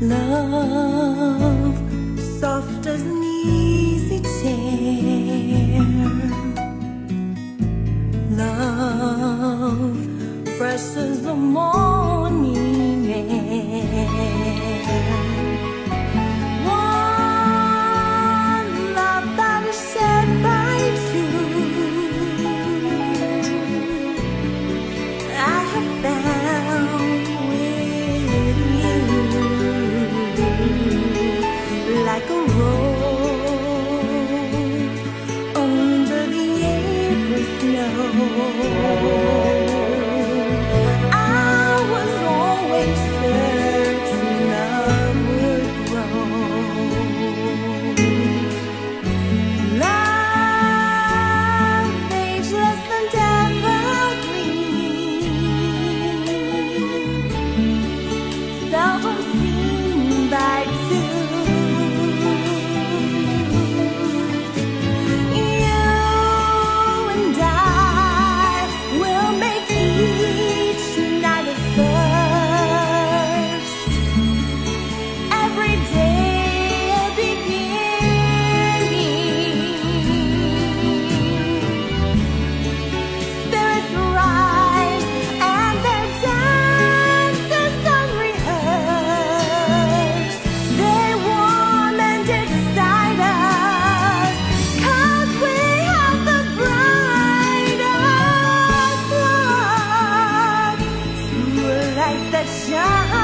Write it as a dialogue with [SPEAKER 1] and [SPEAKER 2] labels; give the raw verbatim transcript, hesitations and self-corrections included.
[SPEAKER 1] Love, soft as an easy chair. Love, fresh as the morning air. One love that is shared by two. I have found with you, like a rose under the April snow. I was always certain love would grow. Love, ageless and evergreen, seldom seen by two. You and I will make each night a first, every day a beginning. Spirits rise and their dances unrehearsed. They warm and excite us, 'cause we have the brightest love, to a light that shines.